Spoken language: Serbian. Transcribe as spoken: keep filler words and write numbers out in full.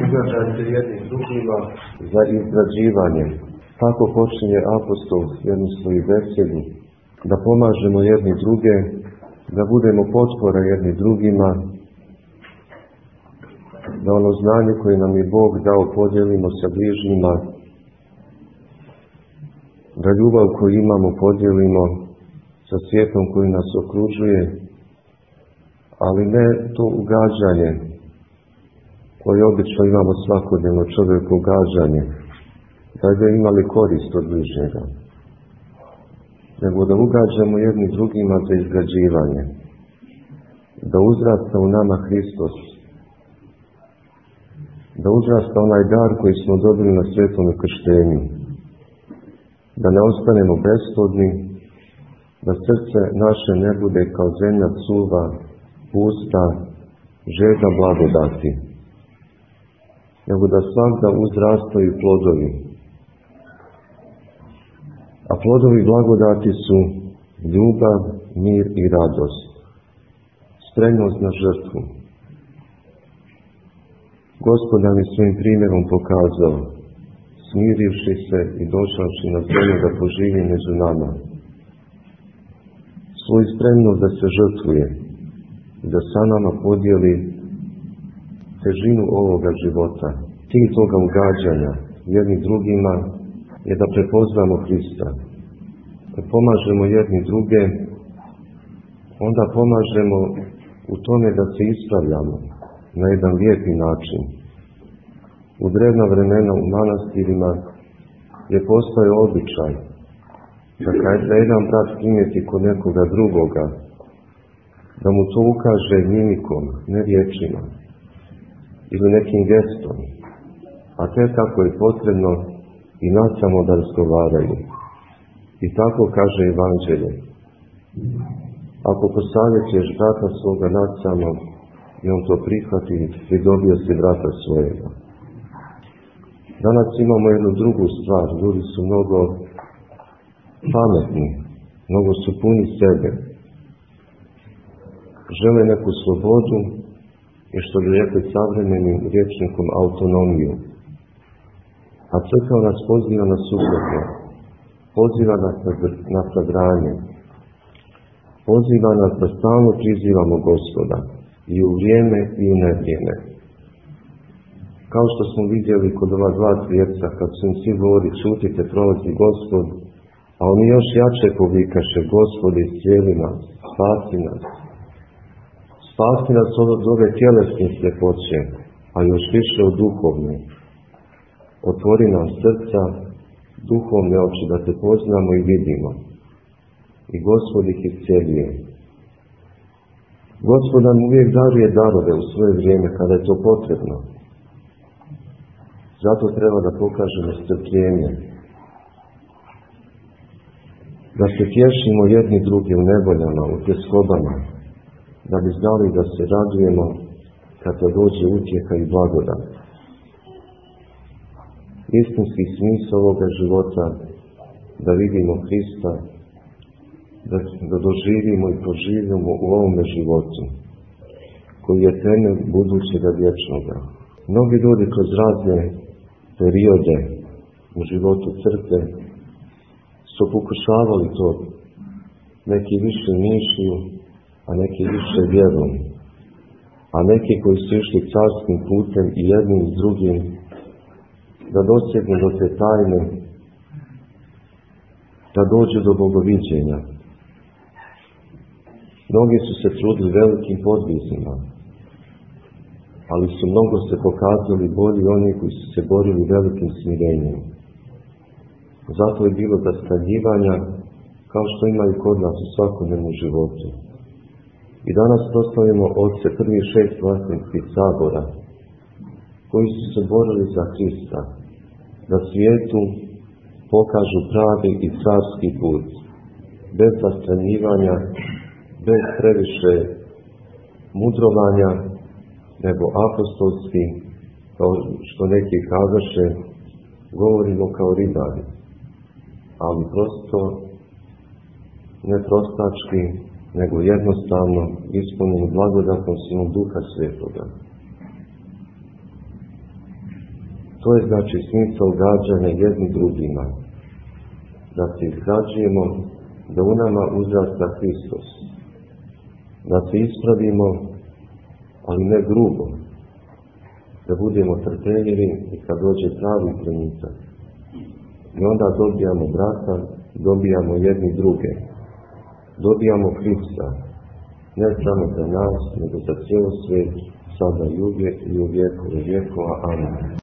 ugađajte jednim drugima za izgrađivanje. Tako počinje apostol jednu svoju besjedu, da pomažemo jedni druge, da budemo potpora jedni drugima, da ono znanje koje nam je Bog dao podijelimo sa bližnjima, da ljubav koju imamo podijelimo sa svijetom koji nas okružuje, ali ne to ugađanje koje obično imamo svakodnevno, čovjeko ugađanje, da bi imali korist od bližnjega, nego da ugađamo jedni drugima za izgrađivanje, da uzrasta u nama Hristos, da uzrasta onaj dar koji smo dobili na svetom krštenju, da ne ostanemo besplodni, da srce naše ne bude kao zemlja suva, pusta, žedna blagodati, nego da svagda uzrastaju plodovi. A plodovi blagodati su ljubav, mir i radost, spremnost na žrtvu. Gospod nam je svojim primjerom pokazao, smirivši se i došavši na zemlju da poživi među nama, svoju spremnost da se žrtvuje i da sa nama podijeli težinu ovoga života. Cilj toga ugađanja jedni drugima je da prepoznamo Hrista. Kad pomažemo jedni druge, onda pomažemo u tome da se ispravljamo na jedan lijepi način. U drevna vremena u manastirima je postojao običaj da kada jedan brat primijeti kod nekoga drugoga, da mu to ukaže mimikom, ne riječima, ili nekim gestom, a te kako je potrebno i nacamo da razgovaraju. I tako kaže Evanđelje. Ako posavjetuješ brata svoga nacamo i on to prihvati, pridobio si brata svojega. Danas imamo jednu drugu stvar. Ljudi su mnogo pametni, mnogo su puni sebe. Žele neku slobodu i što bi rekli savremenim rječnikom autonomiju. A crkva nas poziva na suprotno, poziva nas na sadranje, poziva nas da stalno prizivamo Gospoda i u vrijeme i u nevrijeme. Kao što smo vidjeli kod ova dva svijeca, kad su im svi govorili, čutite, prolazi Gospod, a oni još jače povikaše, Gospode, iscijeli nas, spasi nas. Spasi nas od ove tjelesne sljepoće, a još više od duhovne. Otvori nam srca, duhovne oči, da te poznamo i vidimo. I Gospod ih iscijeljuje. Gospod nam uvijek daruje darove u svoje vrijeme, kada je to potrebno. Zato treba da pokažemo strpljenje. Da se tješimo jedni drugi u nevoljama, u tjeskobama, da bi znali da se radujemo kada dođe utjeha i blagodat. Istinski smisao ovoga života, da vidimo Hrista, da, da doživimo i poživimo u ovome životu, koji je temelj budućega vječnoga. Mnogi ljudi kroz razne periode u životu crkve su pokušavali to, neki više mišlju, a neki više vjerom, a neki koji su išli carskim putem i jednim s drugim, da dosegnu do te tajne, da dođe do bogoviđenja. Mnogi su se trudili velikim podvizima, ali su mnogo se pokazali bolji oni koji su se borili velikim smirenjem. Zato je bilo zastanjivanja, kao što imaju kod nas u svakodnevnom životu. I danas proslavimo oce prvih šest vlasničkih sabora, koji su se borili za Hrista, da svijetu pokažu pravi i carski put, bez zastranjivanja, bez previše mudrovanja, nego apostolski, kao što neki kazaše, govorimo kao ribari, ali prosto, ne prostački, nego jednostavno ispunjeni blagodatom silom Duha Svetoga. To je znači smisao gađanja jedni drugima. Da se izgrađujemo, da u nama uzrasta Hristos. Da se ispravimo, ali ne grubo. Da budemo trpeljivi i kad dođe pravi trenutak. I onda dobijamo brata, dobijamo jedni druge. Dobijamo Hrista. Ne samo za nas, nego za cijelo svijet, sada i uvijek i u vijeku i vijekova. Amen.